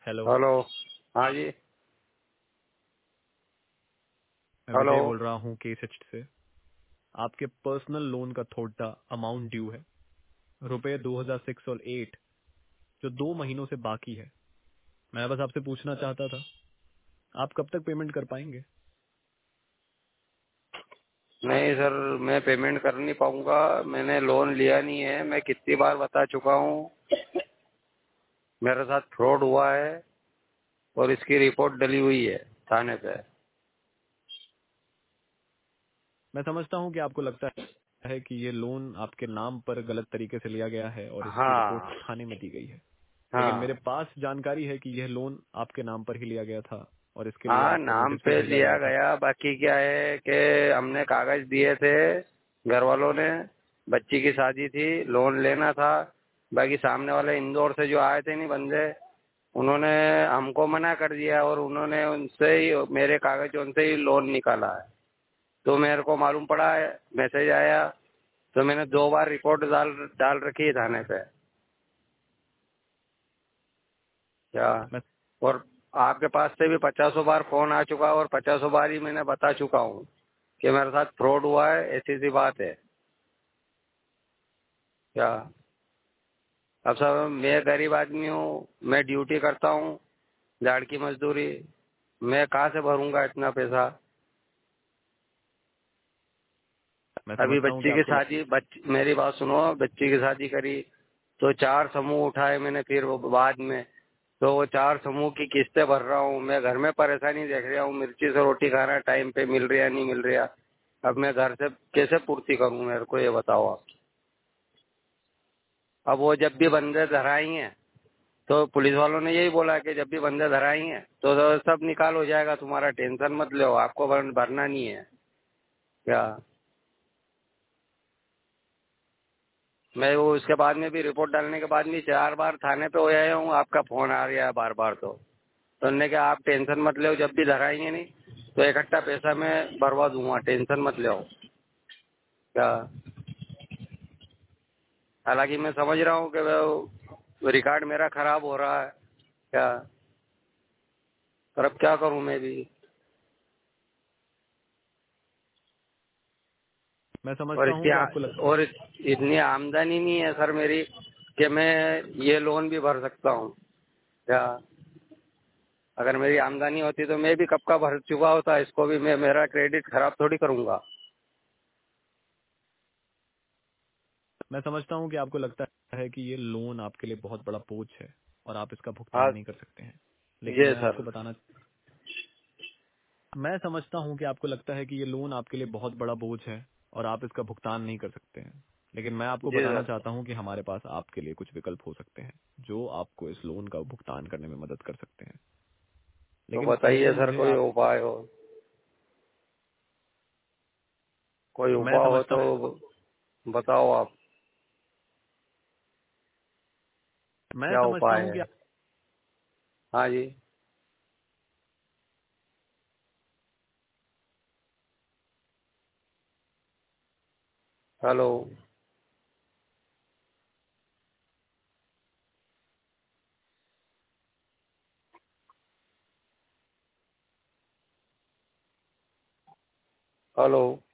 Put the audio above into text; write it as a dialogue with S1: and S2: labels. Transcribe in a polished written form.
S1: Hello.
S2: Hello. हाँ जी।
S1: मैं
S2: hello.
S1: विजय बोल रहा हूँ केसएच से। आपके पर्सनल लोन का थोड़ा अमाउंट ड्यू है, रुपए 2006 और 8, जो 2 महीनों से बाकी है। मैं बस आपसे पूछना चाहता था, आप कब तक पेमेंट कर पाएंगे?
S2: नहीं सर, मैं पेमेंट कर नहीं पाऊंगा। मैंने लोन लिया नहीं है। मैं कितनी बार बता चुका हूँ, मेरे साथ फ्रॉड हुआ है और इसकी रिपोर्ट डली हुई है थाने पे।
S1: मैं समझता हूँ कि आपको लगता है कि ये लोन आपके नाम पर गलत तरीके से लिया गया है और इसकी रिपोर्ट
S2: हाँ।
S1: थाने में दी गई है। लेकिन मेरे
S2: हाँ।
S1: पास जानकारी है कि यह लोन आपके नाम पर ही लिया गया था और इसके लिए
S2: हाँ,
S1: आपको
S2: नाम
S1: नोटिस भी
S2: पे
S1: भेजा
S2: लिया
S1: गया था।
S2: गया। बाकी क्या है कि हमने कागज दिए थे घर वालों ने, बच्ची की शादी थी, लोन लेना था। बाकी सामने वाले इंदौर से जो आए थे नहीं बंदे, उन्होंने हमको मना कर दिया और उन्होंने उनसे ही मेरे कागज उनसे ही लोन निकाला है। तो मेरे को मालूम पड़ा है, मैसेज आया, तो मैंने 2 बार रिपोर्ट डाल डाल रखी है थाने पे। क्या?
S1: मैं
S2: और आपके पास से भी 50 बार फोन आ चुका है और 50 बार ही मैंने बता चुका हूँ कि मेरे साथ फ्रॉड हुआ है, ऐसी सी बात है। क्या? अब सर, मैं गरीब आदमी हूँ, मैं ड्यूटी करता हूँ, झाड़ की मजदूरी, मैं कहाँ से भरूंगा इतना पैसा?
S1: मैं
S2: अभी
S1: समझता हूँ कि
S2: बच्ची की
S1: आपको
S2: शादी, मेरी बात सुनो, बच्ची की शादी करी तो 4 समूह उठाए मैंने, फिर वो बाद में तो वो 4 समूह की किस्तें भर रहा हूँ। मैं घर में परेशानी देख रहा हूँ, मिर्ची से रोटी खाना टाइम पे मिल रहा नहीं मिल रहा। अब मैं घर से कैसे पूर्ति करूँ, मेरे को ये बताओ आप। अब वो जब भी बंदे धराएंगे, तो पुलिस वालों ने यही बोला कि जब भी बंदे धराएंगे तो सब निकाल हो जाएगा, तुम्हारा टेंशन मत लो, आपको भरना नहीं है। क्या? मैं वो उसके बाद में भी रिपोर्ट डालने के बाद भी 4 बार थाने पे हो आया हूँ, आपका फोन आ रहा है बार बार। तो उन्होंने कहा आप टेंशन मत लो, जब भी धराएंगे नहीं तो इकट्ठा पैसा मैं भरवा दूंगा, टेंशन मत लो। क्या? हालांकि मैं समझ रहा हूँ कि वो रिकॉर्ड मेरा खराब हो रहा है। क्या? पर अब क्या करूँ मैं भी।
S1: मैं
S2: और
S1: समझता हूँ
S2: इसकी
S1: कि आपको लगता
S2: और इतनी आमदनी नहीं है सर मेरी कि मैं ये लोन भी भर सकता हूँ। क्या? अगर मेरी आमदनी होती तो मैं भी कब का भर चुका होता, इसको भी मैं, मेरा क्रेडिट खराब थोड़ी करूंगा।
S1: मैं समझता हूँ कि आपको लगता है कि ये लोन आपके लिए बहुत बड़ा बोझ है और आप इसका भुगतान
S2: हाँ।
S1: नहीं कर सकते हैं। लेकिन
S2: ये
S1: मैं
S2: सर।
S1: आपको बताना मैं समझता हूँ कि आपको लगता है कि ये लोन आपके लिए बहुत बड़ा बोझ है और आप इसका भुगतान नहीं कर सकते हैं। लेकिन मैं आपको
S2: जी
S1: बताना
S2: सर।
S1: चाहता हूँ कि हमारे पास आपके लिए कुछ विकल्प हो सकते हैं जो आपको इस लोन का भुगतान करने में मदद कर सकते हैं।
S2: तो
S1: लेकिन पहले
S2: बताइए सर,
S1: मुझे
S2: कोई
S1: आप
S2: उपाय हो, कोई
S1: मैं
S2: उपाय हो
S1: समझता
S2: तो बताओ आप।
S1: मैं
S2: क्या
S1: समझता
S2: उपाय
S1: हूँ
S2: है?
S1: कि
S2: हाँ जी। हेलो। हेलो।